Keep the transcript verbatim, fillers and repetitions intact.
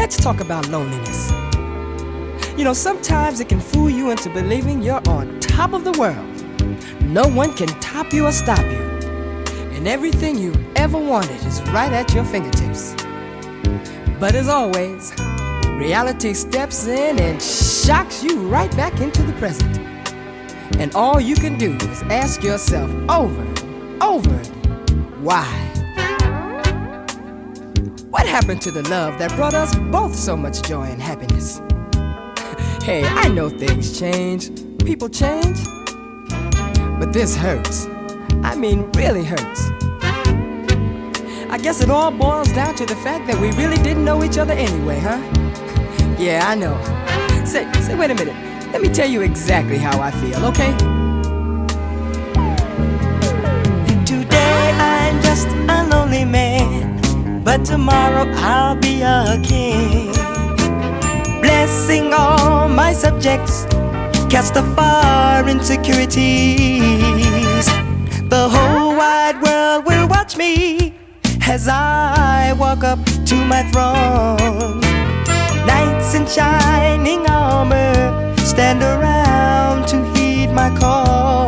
let's talk about loneliness. You know, sometimes it can fool you into believing you're on top of the world. No one can top you or stop you. And everything you've ever wanted is right at your fingertips. But as always, reality steps in and shocks you right back into the present. And all you can do is ask yourself over and over, why? What happened to the love that brought us both so much joy and happiness? Hey, I know things change, people change, but this hurts. I mean, really hurts. I guess it all boils down to the fact that we really didn't know each other anyway, huh? Yeah, I know. Say, say, wait a minute. Let me tell you exactly how I feel, okay? Today I'm just a lonely man, but tomorrow I'll be a king. Blessing all my subjects, cast afar insecurities. The whole wide world will watch me as I walk up to my throne. Knights in shining armor stand around to heed my call.